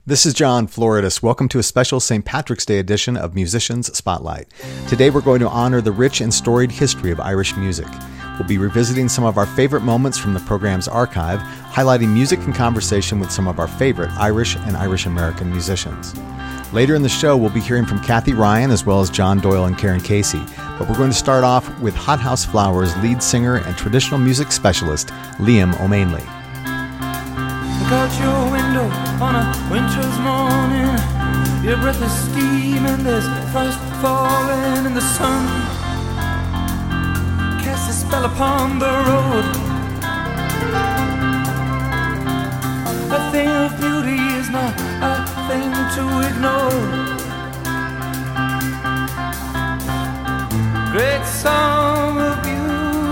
This is John Floridis. Welcome to a special St. Patrick's Day edition of Musicians Spotlight. Today we're going to honor the rich and storied history of Irish music. We'll be revisiting some of our favorite moments from the program's archive, highlighting music and conversation with some of our favorite Irish and Irish-American musicians. Later in the show, we'll be hearing from Kathy Ryan as well as John Doyle and Karen Casey, but we're going to start off with Hothouse Flowers lead singer and traditional music specialist, Liam O'Mainley. Look out your window on a winter's morning. Your breath is steaming, there's frost falling in the sun. Cast a spell upon the road. A thing of beauty is not a thing to ignore. Great song of beauty.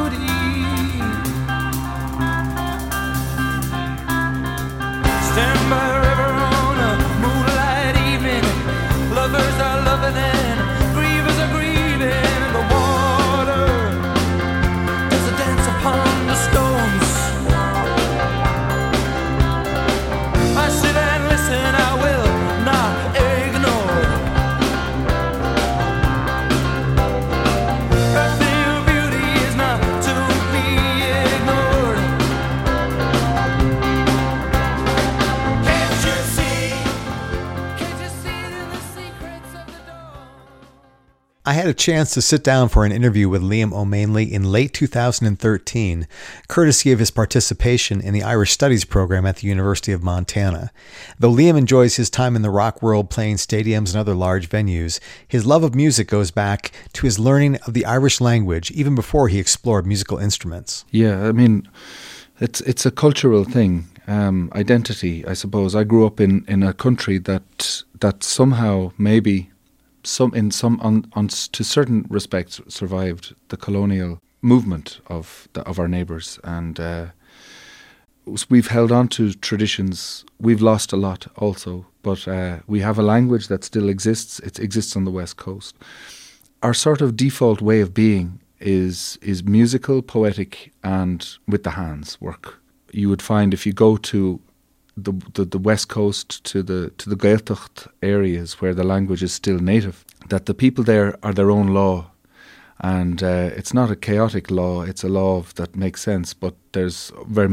Stand by a river on a moonlight evening. Lovers are loving and grievers are grieving. And the water does a dance upon the stones. I sit and listen, I will not ignore. A thing of beauty is not to be ignored. Can't you see the secrets of the dawn? I had a chance to sit down for an interview with Liam O'Mainley in late 2013, courtesy of his participation in the Irish Studies program at the University of Montana. Though Liam enjoys his time in the rock world playing stadiums and other large venues, his love of music goes back to his learning of the Irish language even before he explored musical instruments. Yeah, I mean, it's a cultural thing, identity, I suppose. I grew up in a country that somehow maybe to certain respects survived the colonial movement of our neighbours, and we've held on to traditions. We've lost a lot also, but we have a language that still exists. It exists on the West Coast. Our sort of default way of being is musical, poetic, and with the hands work. You would find if you go to the West Coast, to the Gaeltacht areas where the language is still native, that the people there are their own law, and it's not a chaotic law. It's a law that makes sense, but there's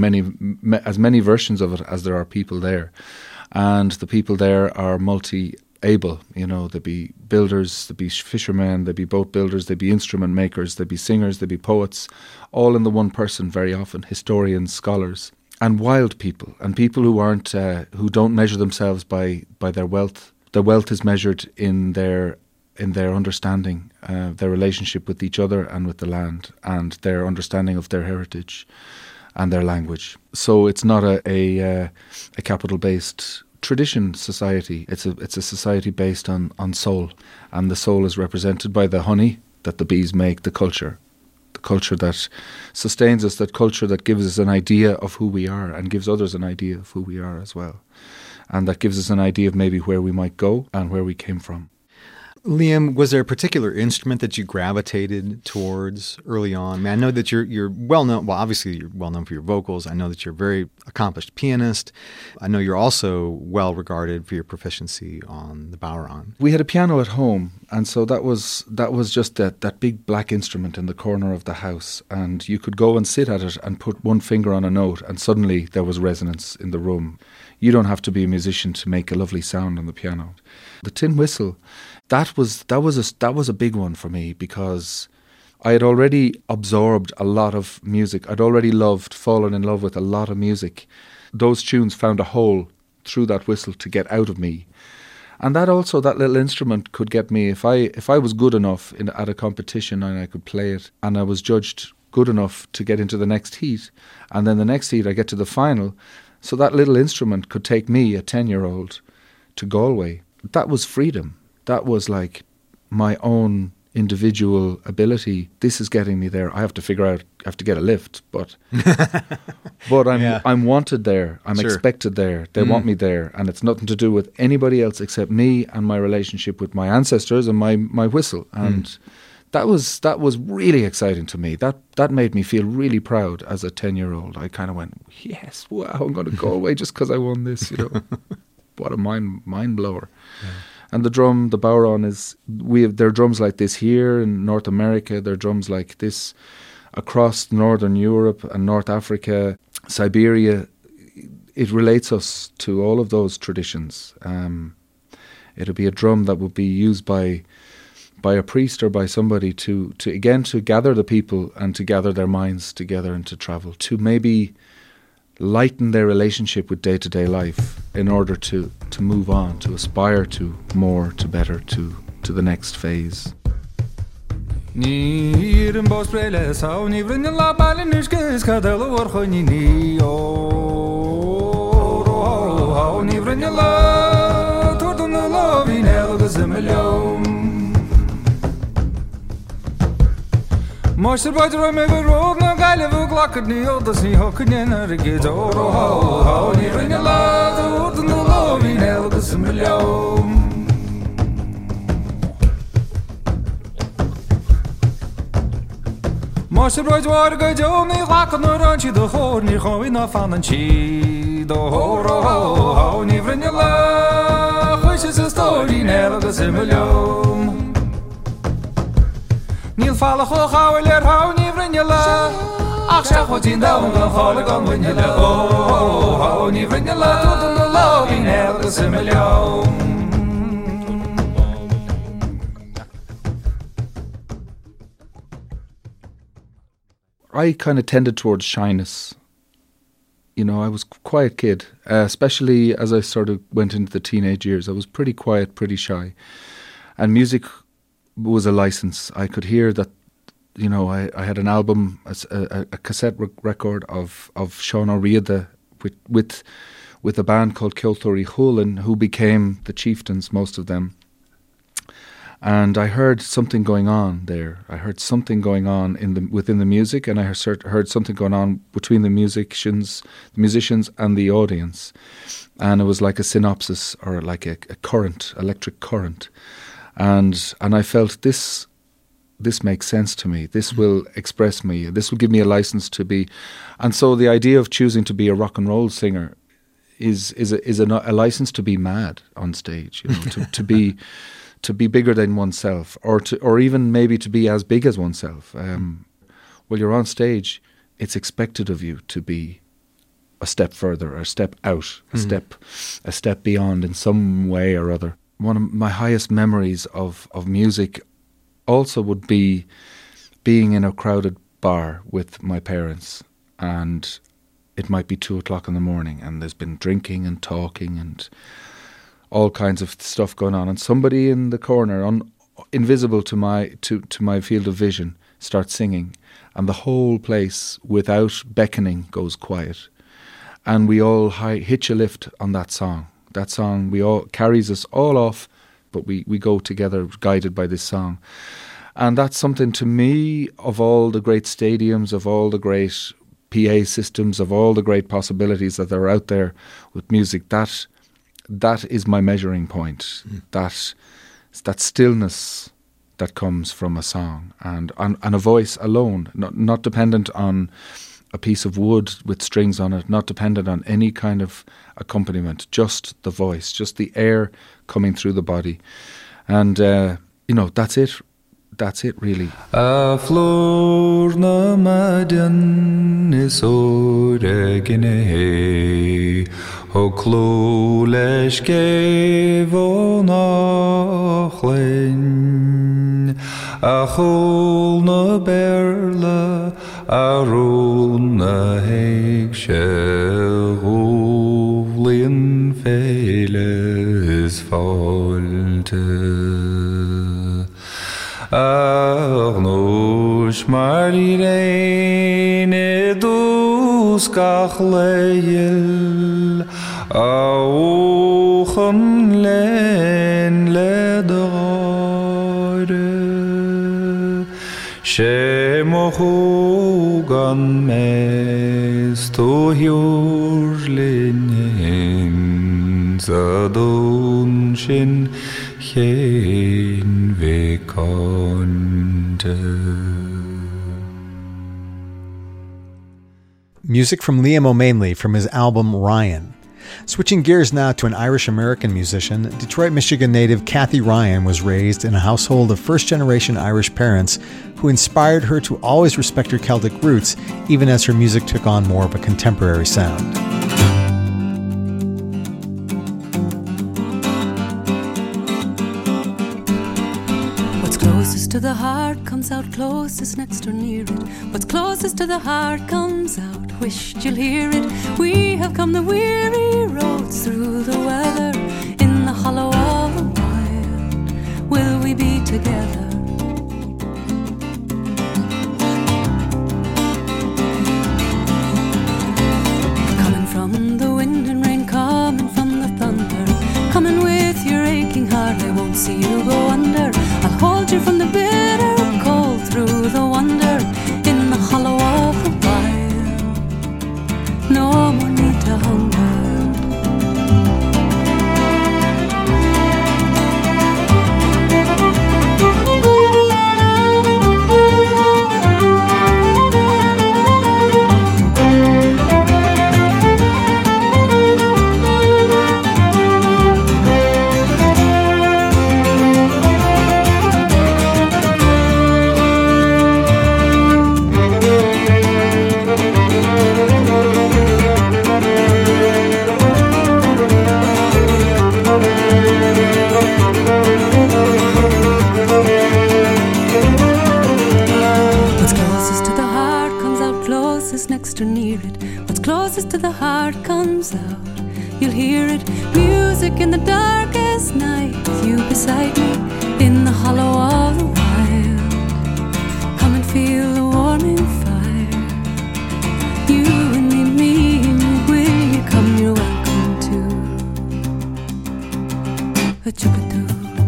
as many versions of it as there are people there, and the people there are multi-able. You know, there'd be builders, there'd be fishermen, there'd be boat builders, there'd be instrument makers, there'd be singers, there'd be poets, all in the one person. Very often, historians, scholars. And wild people, and people who don't measure themselves by their wealth. Their wealth is measured in their understanding, their relationship with each other and with the land, and their understanding of their heritage and their language. So it's not a capital-based tradition society. It's a society based on soul, and the soul is represented by the honey that the bees make, the culture that sustains us, that culture that gives us an idea of who we are and gives others an idea of who we are as well. And that gives us an idea of maybe where we might go and where we came from. Liam, was there a particular instrument that you gravitated towards early on? I mean, I know that you're well known. Well, obviously you're well known for your vocals. I know that you're a very accomplished pianist. I know you're also well regarded for your proficiency on the bodhrán. We had a piano at home, and so that was just that big black instrument in the corner of the house, and you could go and sit at it and put one finger on a note, and suddenly there was resonance in the room. You don't have to be a musician to make a lovely sound on the piano. The tin whistle, that was a big one for me, because I had already absorbed a lot of music. I'd already fallen in love with a lot of music. Those tunes found a hole through that whistle to get out of me. And that little instrument could get me, if I was good enough at a competition and I could play it, and I was judged good enough to get into the next heat, and then the next heat I get to the final, so that little instrument could take me, a 10-year-old, to Galway. That was freedom. That was like my own individual ability. This is getting me there. I have to get a lift, but I'm wanted there. I'm expected there. They want me there, and it's nothing to do with anybody else except me and my relationship with my ancestors and my whistle. And that was really exciting to me. That made me feel really proud as a 10-year-old. I kind of went, yes, wow, I'm going to go away just because I won this, you know. what a mind blower. Yeah. And the drum, the bodhrán, there are drums like this here in North America. There are drums like this across Northern Europe and North Africa, Siberia. It relates us to all of those traditions. It'll be a drum that would be used by a priest or by somebody to gather the people and to gather their minds together and to travel, to maybe lighten their relationship with day-to-day life in order to move on, to aspire to more, to better, to the next phase. Master by the Romeo Road, no Gallivoo Glock at the old sea, how can you not get over how near in your love, the love in Elvis and Million. Master by the water go only like on the ranch, the horn, you're going off on the chi, the horror, how near in your love, which is a story in Elvis and Million. Neil Falla how will how never in your love. Aksha Hotin down on Hologon when you love. Oh, how never in your love to the love in Elvis and Million. I kind of tended towards shyness. You know, I was a quiet kid, especially as I sort of went into the teenage years. I was pretty quiet, pretty shy. And music was a license. I could hear that, you know, I had an album, a cassette record of Sean O'Riordan with a band called Kilthuri Hulin, who became the Chieftains, most of them. And I heard something going on there. I heard something going on within the music, and I heard something going on between the musicians and the audience. And it was like a synopsis, or like a current, electric current. And I felt this makes sense to me. This will express me. This will give me a license to be. And so the idea of choosing to be a rock and roll singer is a license to be mad on stage. You know, to be bigger than oneself, or even maybe to be as big as oneself. While you're on stage, it's expected of you to be a step further, or a step out, a step beyond in some way or other. One of my highest memories of music also would be being in a crowded bar with my parents, and it might be 2:00 in the morning, and there's been drinking and talking and all kinds of stuff going on, and somebody in the corner, invisible to my field of vision, starts singing, and the whole place, without beckoning, goes quiet, and we all hitch a lift on that song. That song carries us all off, but we go together, guided by this song. And that's something, to me, of all the great stadiums, of all the great PA systems, of all the great possibilities that are out there with music, that is my measuring point. That stillness that comes from a song and a voice alone, not dependent on a piece of wood with strings on it, not dependent on any kind of accompaniment, just the voice, just the air coming through the body. And, that's it. That's it, really. A flor na madin is oregine, o kluleske vonachlen, a hol na berla, a run na hegsche, rovlin feles falte. Arnosh Marirene dus kachleil auchen len ledore shemohugan mes to hjurlinen zadunshin chen vekante. Music from Liam O'Manley from his album Ryan. Switching gears now to an Irish-American musician, Detroit, Michigan native Kathy Ryan was raised in a household of first-generation Irish parents who inspired her to always respect her Celtic roots, even as her music took on more of a contemporary sound. What's closest to the heart comes out closest, next or near it. What's closest to the heart comes out, wished you'll hear it. We have come the weary roads through the weather, in the hollow of the wild will we be together. Coming from the wind and rain, coming from the thunder, coming with your aching heart, I won't see you go under. I'll hold you from the bitter cold through the wonder, in the hollow of the wild. No more need to hunger. Next or near it, what's closest to the heart comes out, you'll hear it. Music in the darkest night, with you beside me, in the hollow of the wild. Come and feel the warming fire, you and me and you. Will you come? You're welcome to a chukadoo.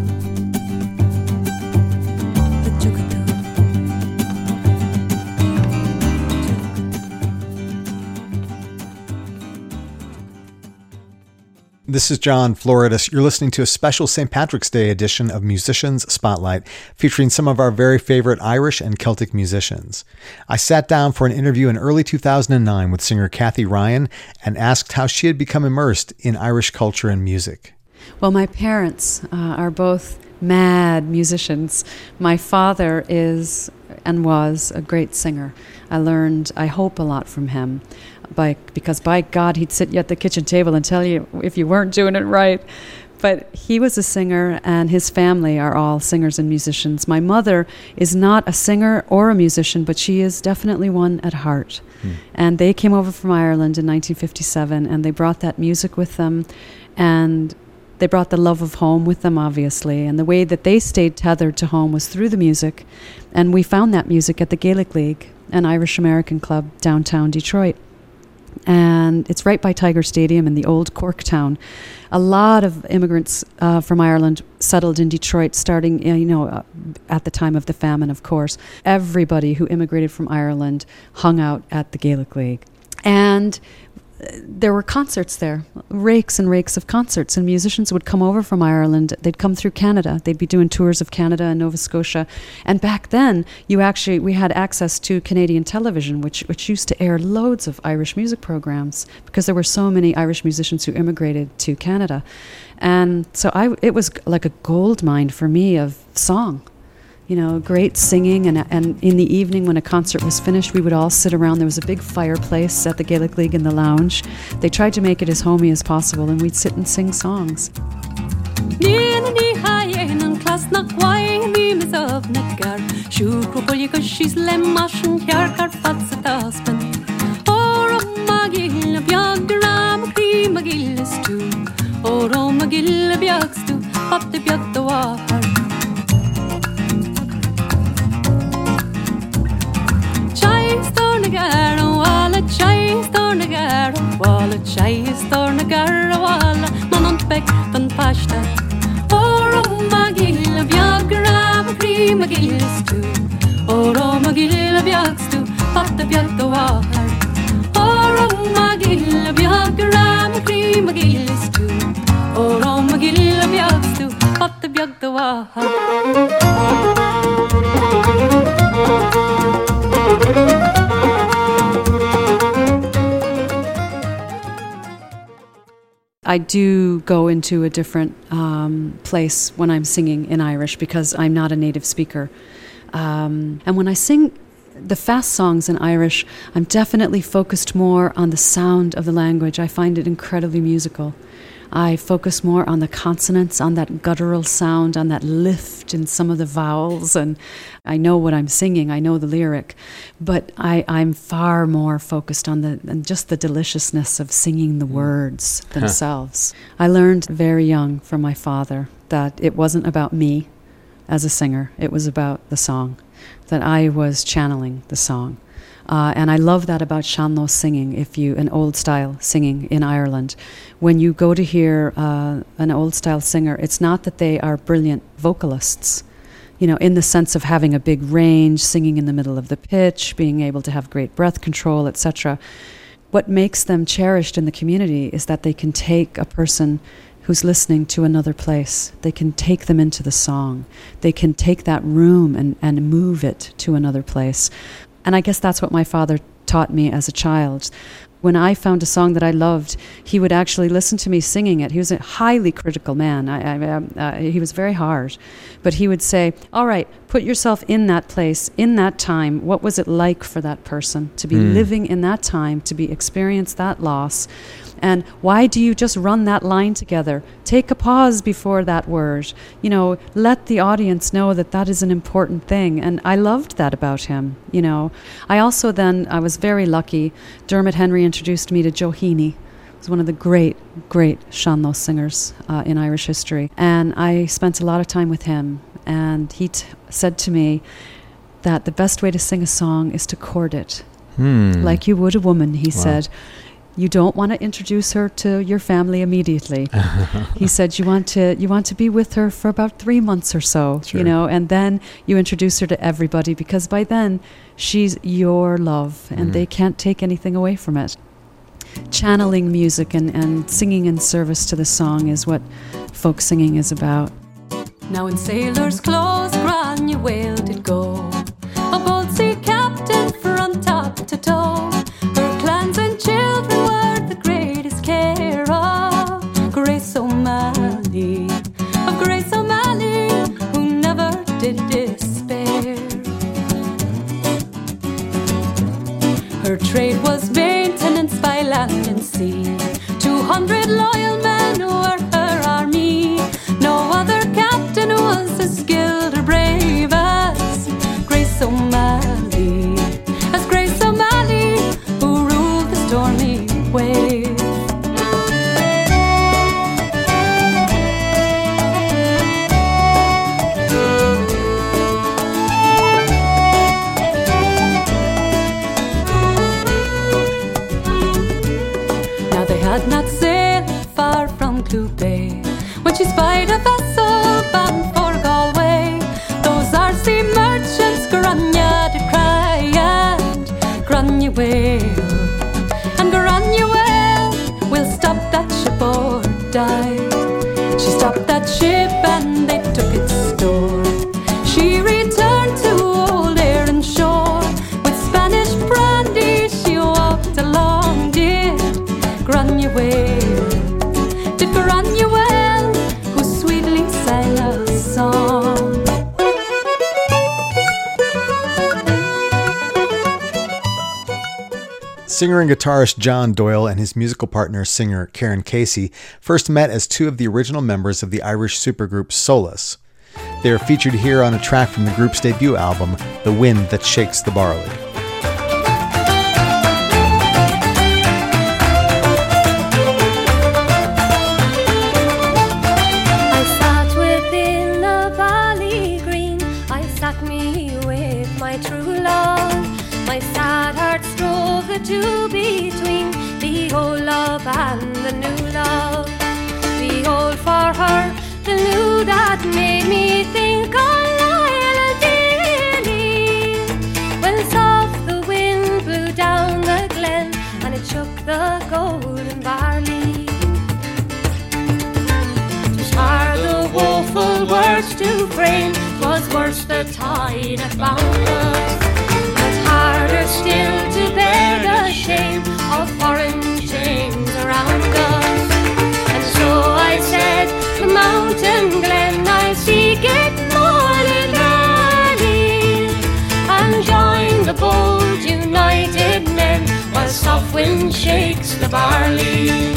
This is John Floridis. You're listening to a special St. Patrick's Day edition of Musicians Spotlight, featuring some of our very favorite Irish and Celtic musicians. I sat down for an interview in early 2009 with singer Kathy Ryan and asked how she had become immersed in Irish culture and music. Well, my parents are both mad musicians. My father is and was a great singer. I learned, I hope, a lot from him. Because by God, he'd sit you at the kitchen table and tell you if you weren't doing it right. But he was a singer, and his family are all singers and musicians. My mother is not a singer or a musician, but she is definitely one at heart. And they came over from Ireland in 1957, and they brought that music with them, and they brought the love of home with them, obviously. And the way that they stayed tethered to home was through the music. And we found that music at the Gaelic League, an Irish-American club downtown Detroit. And it's right by Tiger Stadium in the old Cork town. A lot of immigrants from Ireland settled in Detroit starting, at the time of the famine, of course. Everybody who immigrated from Ireland hung out at the Gaelic League. And there were concerts there, rakes and rakes of concerts, and musicians would come over from Ireland. They'd come through Canada. They'd be doing tours of Canada and Nova Scotia. And back then, we had access to Canadian television, which used to air loads of Irish music programs because there were so many Irish musicians who immigrated to Canada. And so it was like a gold mine for me of song. Great singing, and in the evening when a concert was finished, we would all sit around. There was a big fireplace at the Gaelic League in the lounge. They tried to make it as homey as possible, and we'd sit and sing songs. Walla chais torna garra walla non beck van pasta oro magilla biagra prima gilstu oro magilla biagstu patta biagda war oro magilla biagra prima gilstu oro magilla biagstu patta biagda war I do go into a different place when I'm singing in Irish because I'm not a native speaker. And when I sing the fast songs in Irish, I'm definitely focused more on the sound of the language. I find it incredibly musical. I focus more on the consonants, on that guttural sound, on that lift in some of the vowels, and I know what I'm singing, I know the lyric, but I'm far more focused on just the deliciousness of singing the words themselves. I learned very young from my father that it wasn't about me as a singer, it was about the song, that I was channeling the song. And I love that about sean-nós singing, an old-style singing in Ireland. When you go to hear an old-style singer, it's not that they are brilliant vocalists, in the sense of having a big range, singing in the middle of the pitch, being able to have great breath control, etc. What makes them cherished in the community is that they can take a person who's listening to another place. They can take them into the song. They can take that room and move it to another place. And I guess that's what my father taught me as a child. When I found a song that I loved, he would actually listen to me singing it. He was a highly critical man. He was very hard. But he would say, all right, put yourself in that place, in that time. What was it like for that person to be living in that time, to be experience that loss? And why do you just run that line together? Take a pause before that word. Let the audience know that is an important thing. And I loved that about him, I also I was very lucky. Dermot Henry introduced me to Joe Heaney. He was one of the great, great sean-nós singers in Irish history. And I spent a lot of time with him. And he said to me that the best way to sing a song is to chord it. Like you would a woman, he said. You don't want to introduce her to your family immediately. He said you want to be with her for about 3 months or so, Sure. and then you introduce her to everybody, because by then she's your love and they can't take anything away from it. Channeling music and singing in service to the song is what folk singing is about. Now in sailor's clothes, Granuaile did go, a bold sea captain from top to toe. Her clans and children were the greatest care of Grace O'Malley, who never did despair. Her trade was maintenance by land and sea. 200 loyal men were her army. No other captain was as skilled or brave as Grace O'Malley, who ruled the stormy wave. Now they had not sailed far from Clew Bay when she spied a vessel bound for Galway. Those RC merchants Grania did cry, and Granuaile will stop that ship or die. She stopped that ship and they took its store. She returned to old Erin shore. With Spanish brandy she walked along, did Granuaile, who sweetly sang a song. Singer and guitarist John Doyle and his musical partner, singer Karen Casey, first met as two of the original members of the Irish supergroup Solace. They are featured here on a track from the group's debut album, The Wind That Shakes the Barley. I sat within the valley green, I sat me with my true love. My sad heart strove the two between, the old love and the new love. The old for her, the new that made me think of Lyle dearly. When soft the wind blew down the glen, and it shook the golden barley. 'Twas hard the woeful words to frame, 'twas worse the tide that bound us. Harder still to bear the shame of foreign chains around us. And I said, the mountain glen, I'll seek it morning early, and join the bold united men, while soft wind shakes the barley.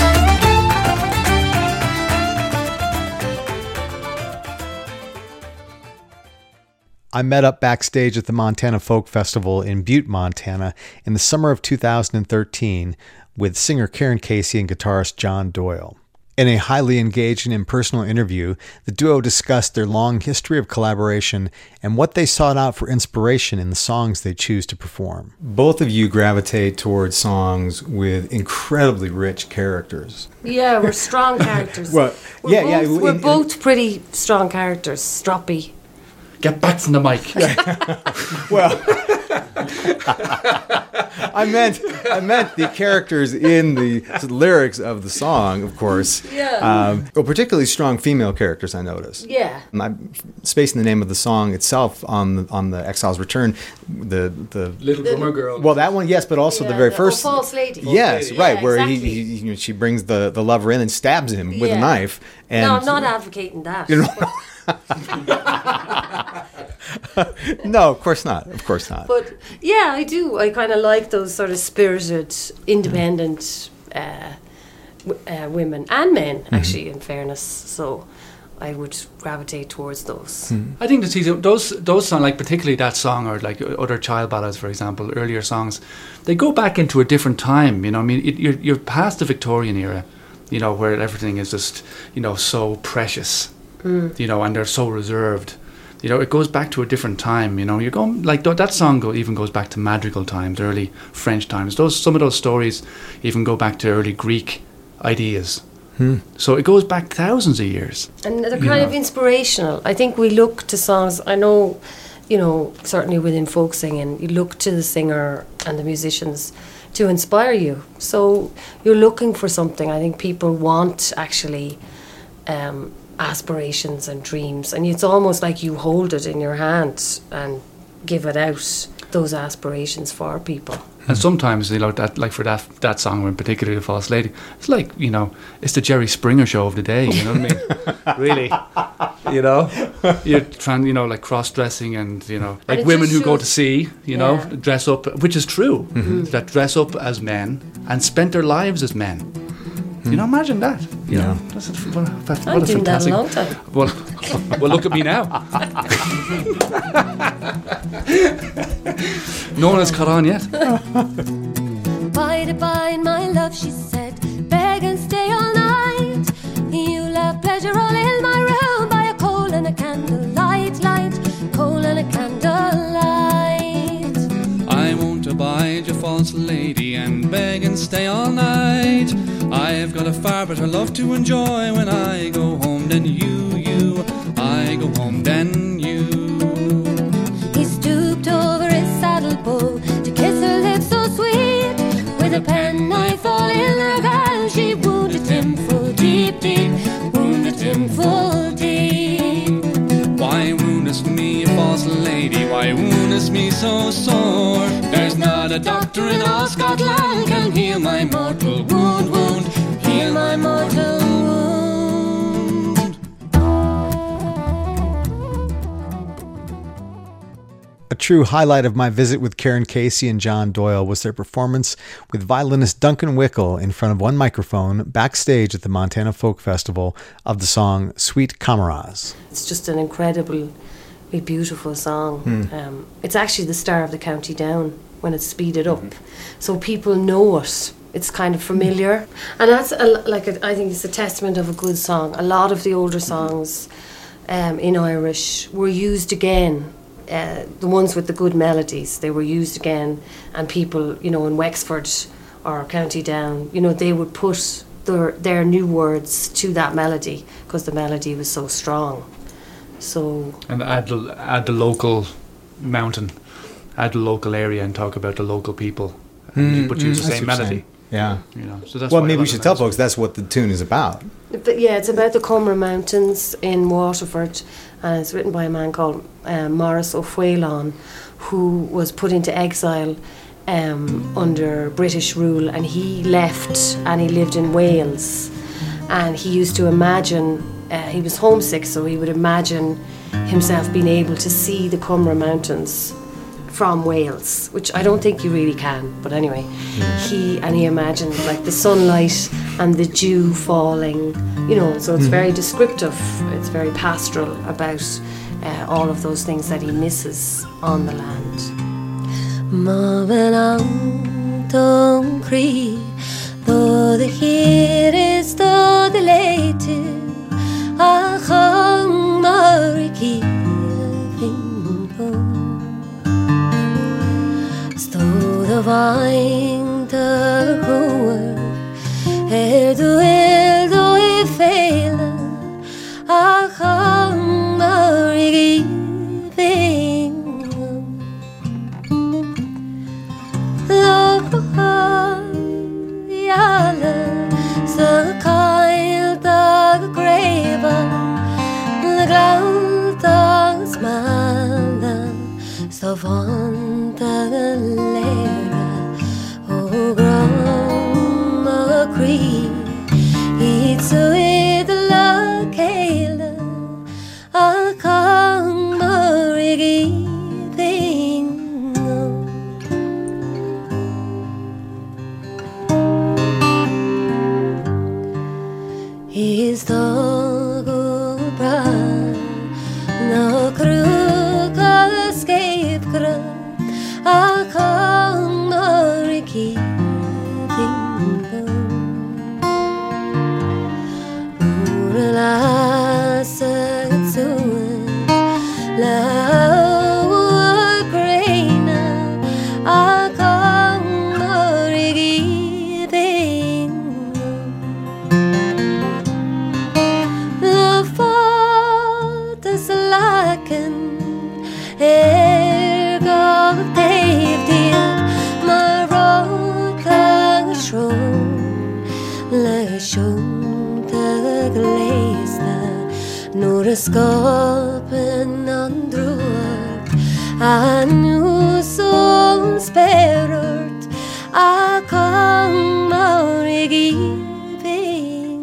I met up backstage at the Montana Folk Festival in Butte, Montana in the summer of 2013 with singer Karen Casey and guitarist John Doyle. In a highly engaged and impersonal interview, the duo discussed their long history of collaboration and what they sought out for inspiration in the songs they choose to perform. Both of you gravitate towards songs with incredibly rich characters. Yeah, we're strong characters. Well, We're both pretty strong characters, stroppy. Get back from the mic. Well, I meant the characters in the lyrics of the song, of course. Yeah. Well, particularly strong female characters, I noticed. Yeah. And I'm spacing the name of the song itself on the Exile's Return. The Little drummer girl. well, that one, yes, but also the very first. False Lady. Yes, right, Yeah, where exactly. she brings the lover in and stabs him with a Yeah. knife. And No, I'm not advocating that. No, of course not. Of course not. But yeah, I do. I kind of like those sort of spirited, independent women and men, actually, in fairness. So I would gravitate towards those. I think that those songs, like particularly that song or like other child ballads, for example, earlier songs, they go back into a different time. You know, I mean, you're past the Victorian era, you know, where everything is just, you know, so precious, you know, and they're so reserved. You know, it goes back to a different time. You know, you're going like that song even goes back to madrigal times, early French times. Some of those stories even go back to early Greek ideas. So it goes back thousands of years. And they're kind of inspirational. I think we look to songs, I know, you know, certainly within folk singing, you look to the singer and the musicians to inspire you. So you're looking for something. I think people want actually aspirations and dreams, and it's almost like you hold it in your hand and give it out, those aspirations for people. And sometimes, you know, that like for that song in particular, The False Lady, it's like, you know, it's the Jerry Springer show of the day, you know what I mean? Really, you know, you're trying, you know, like cross-dressing and, you know, like it women just who go shows- to sea, you know, Yeah. dress up, which is true, that dress up as men and spent their lives as men. You know, imagine that. You know, that's what I'm a doing that a fantastic. long time. Well, look at me now. No one has caught on yet. Bide my love, she said, beg and stay all night. You'll have pleasure all in my room by a coal and a candlelight, coal and a candlelight. I won't abide you, false lady, and beg and stay all night. I've got a far better love to enjoy when I go home than you. I go home than you. He stooped over his saddle bow to kiss her lips so sweet. With a penknife all in her hand, she wounded him full deep, wounded him full deep. Why woundest me, false lady? Why woundest me so sore? There's not a doctor in all Scotland can heal my mortal wound, heal my mortal wound. A true highlight of my visit with Karen Casey and John Doyle was their performance with violinist Duncan Wickle in front of one microphone backstage at the Montana Folk Festival of the song Sweet Cameras. It's just an incredibly beautiful song. It's actually the star of the County Down when it's speeded up. So people know it. It's kind of familiar. And that's I think it's a testament of a good song. A lot of the older songs in Irish were used again. The ones with the good melodies, they were used again, and people, you know, in Wexford or County Down, you know, they would put their new words to that melody because the melody was so strong. So And add the local mountain, add the local area, and talk about the local people. But use the same melody. Yeah. You know, so that's Well, why maybe a lot we should of tell that- folks that's what the tune is about. but yeah, it's about the Cumra Mountains in Waterford, and it's written by a man called Maurice O'Whalon, who was put into exile under British rule, and he left and he lived in Wales. and he used to imagine, he was homesick, so he would imagine himself being able to see the Cumra Mountains from Wales, which I don't think you really can, but anyway, he imagined like the sunlight and the dew falling, you know, so it's very descriptive, it's very pastoral about all of those things that he misses on the land. Don't cry, though the heat is though the late, I come Mariki. The vine the grower, do I fail? I come giving love, yalla, the kind of grave, the ground does man, so fond the it's with the luck, I come giving. He's the good bride, no crook escape, I come giving. Skapen androat, anu som sperrt, a kommer giving.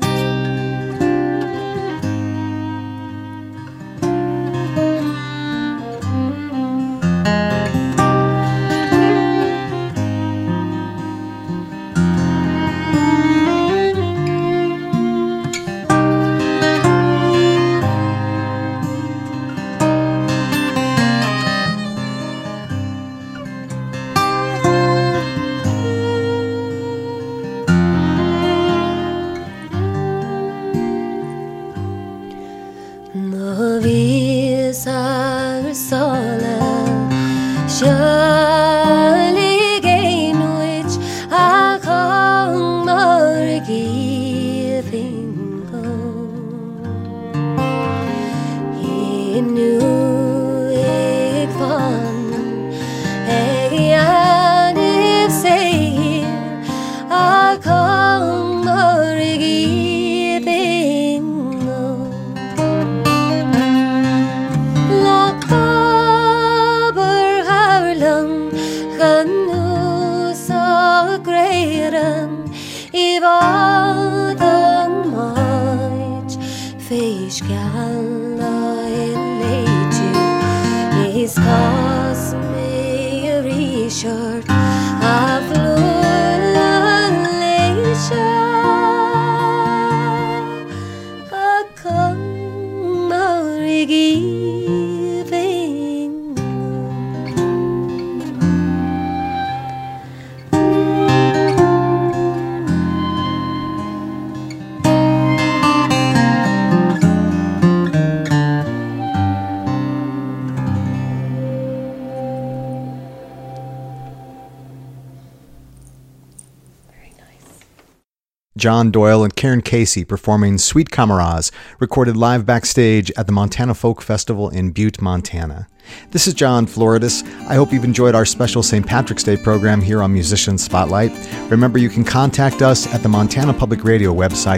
John Doyle and Karen Casey performing Sweet Cameras, recorded live backstage at the Montana Folk Festival in Butte, Montana. This is John Floridis. I hope you've enjoyed our special St. Patrick's Day program here on Musicians Spotlight. Remember, you can contact us at the Montana Public Radio website,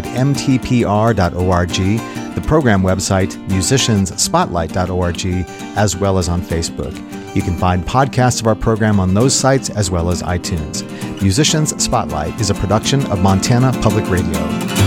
mtpr.org, the program website, musiciansspotlight.org, as well as on Facebook. You can find podcasts of our program on those sites as well as iTunes. Musicians Spotlight is a production of Montana Public Radio.